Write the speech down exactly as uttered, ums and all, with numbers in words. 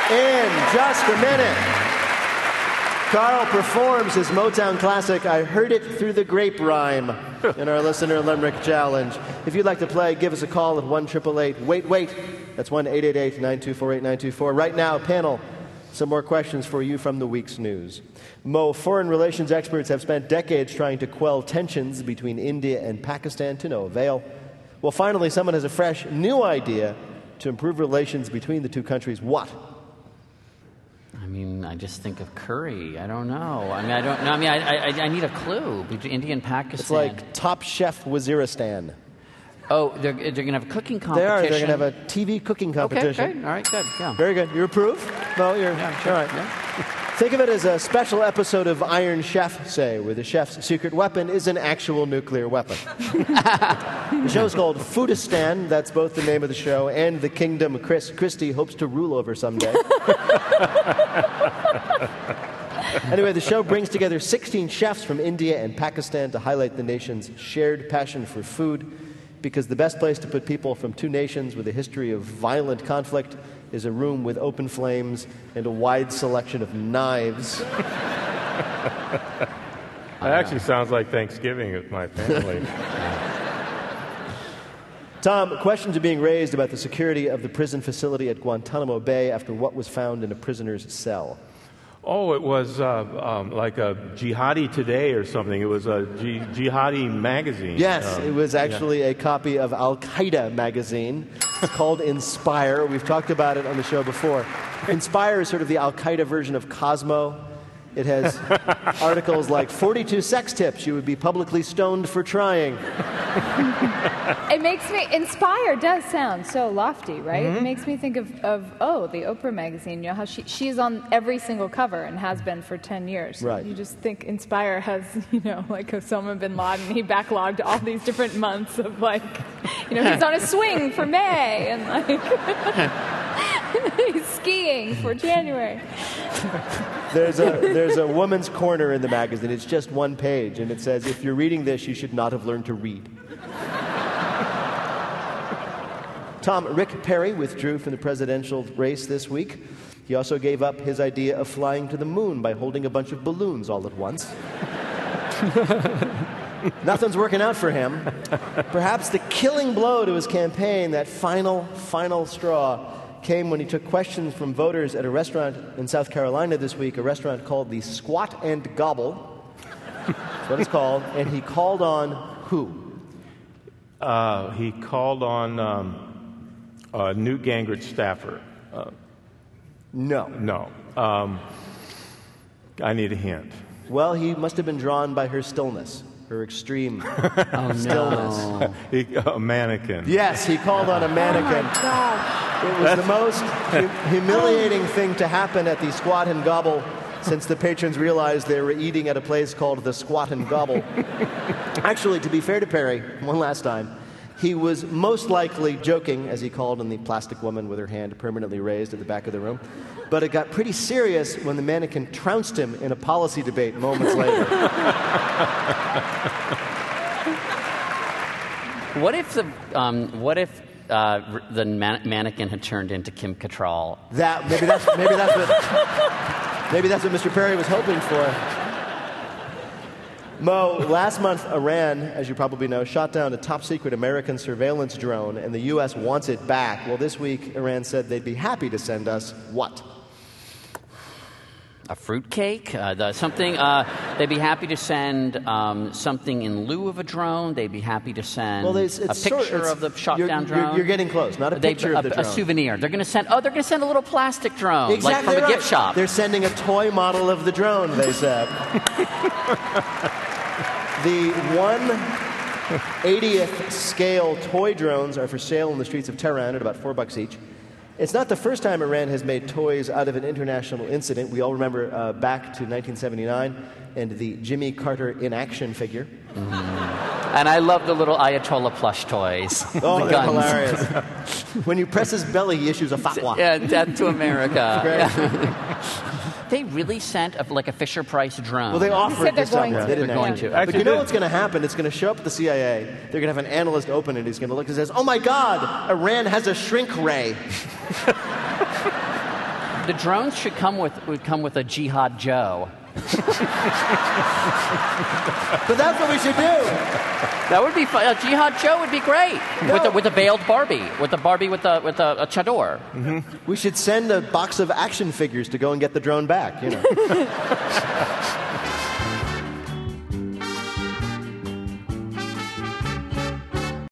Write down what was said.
In just a minute, Carl performs his Motown classic, I Heard It Through the Grapevine, in our Listener Limerick Challenge. If you'd like to play, give us a call at one eight eight eight, wait, wait. That's one eight eight eight, nine two four, eight nine two four. Right now, panel, some more questions for you from the week's news. Mo, foreign relations experts have spent decades trying to quell tensions between India and Pakistan to no avail. Well, finally, someone has a fresh, new idea to improve relations between the two countries. What? I mean, I just think of curry. I don't know. I mean, I don't know. I mean, I, I, I need a clue between India and Pakistan. It's like Top Chef Waziristan. Oh, they're, they're going to have a cooking competition. They are. They're going to have a T V cooking competition. Okay, great. All right, good. Yeah. Very good. You approve? No, you're yeah, sure. all right. Yeah. Think of it as a special episode of Iron Chef, say, where the chef's secret weapon is an actual nuclear weapon. The show is called Foodistan. That's both the name of the show and the kingdom Chris Christie hopes to rule over someday. Anyway, the show brings together sixteen chefs from India and Pakistan to highlight the nation's shared passion for food, because the best place to put people from two nations with a history of violent conflict is a room with open flames and a wide selection of knives. That actually sounds like Thanksgiving with my family. Tom, questions are being raised about the security of the prison facility at Guantanamo Bay after what was found in a prisoner's cell. Oh, it was uh, um, like a Jihadi Today or something. It was a G- Jihadi magazine. Yes, um, it was actually yeah. a copy of Al-Qaeda magazine. It's called Inspire. We've talked about it on the show before. Inspire is sort of the Al-Qaeda version of Cosmo. It has articles like forty-two sex tips you would be publicly stoned for trying. It makes me, Inspire does sound so lofty, right? Mm-hmm. It makes me think of, of, oh, the Oprah magazine, you know, how she she's on every single cover and has been for ten years. Right. You just think Inspire has, you know, like Osama bin Laden, he backlogged all these different months of like, you know, he's on a swing for May and like, he's skiing for January. There's a, there's a woman's corner in the magazine. It's just one page, and it says, if you're reading this, you should not have learned to read. Tom, Rick Perry withdrew from the presidential race this week. He also gave up his idea of flying to the moon by holding a bunch of balloons all at once. Nothing's working out for him. Perhaps the killing blow to his campaign, that final, final straw, came when he took questions from voters at a restaurant in South Carolina this week, a restaurant called the Squat and Gobble. That's what it's called. And he called on who? Uh, he called on um, uh, Newt Gingrich staffer. Uh, no. No. Um, I need a hint. Well, he must have been drawn by her stillness, her extreme oh, stillness. No. He, a mannequin. Yes, he called on a mannequin. Oh, my gosh. It was the most hu- humiliating thing to happen at the Squat and Gobble since the patrons realized they were eating at a place called the Squat and Gobble. Actually, to be fair to Perry, one last time, he was most likely joking, as he called on the plastic woman with her hand permanently raised at the back of the room. But it got pretty serious when the mannequin trounced him in a policy debate moments later. What if the um, what if uh, the man- mannequin had turned into Kim Cattrall? That maybe that's maybe that's what maybe that's what Mister Perry was hoping for. Mo, last month Iran, as you probably know, shot down a top-secret American surveillance drone, and the U S wants it back. Well, this week Iran said they'd be happy to send us what? A fruitcake? Uh, the, something? Uh, they'd be happy to send um, something in lieu of a drone. They'd be happy to send Well, it's, it's a picture sort, it's, of the shot you're, down you're, drone. You're getting close. Not a they, picture a, of the drone. A souvenir. They're going to send. Oh, they're going to send a little plastic drone, Exactly like from right. a gift shop. They're sending a toy model of the drone. They said. The one eightieth scale toy drones are for sale in the streets of Tehran at about four bucks each. It's not the first time Iran has made toys out of an international incident. We all remember uh, back to nineteen seventy-nine and the Jimmy Carter in action figure. Mm. And I love the little Ayatollah plush toys. Oh, the they're guns. hilarious. When you press his belly, he issues a fatwa. Yeah, death to America. Great. Yeah. They really sent a, like a Fisher-Price drone. Well, they offered they're to going someone. to. They didn't They're going actually. to. But Actually, you know they- what's going to happen? It's going to show up at the C I A. They're going to have an analyst open it. He's going to look and says, "Oh my God, Iran has a shrink ray." the drones should come with would come with a Jihad Joe. But that's what we should do. That would be fun. A Jihad Joe would be great No. with a, with a veiled Barbie, with a Barbie with a with a, a chador. Mm-hmm. We should send a box of action figures to go and get the drone back. You know.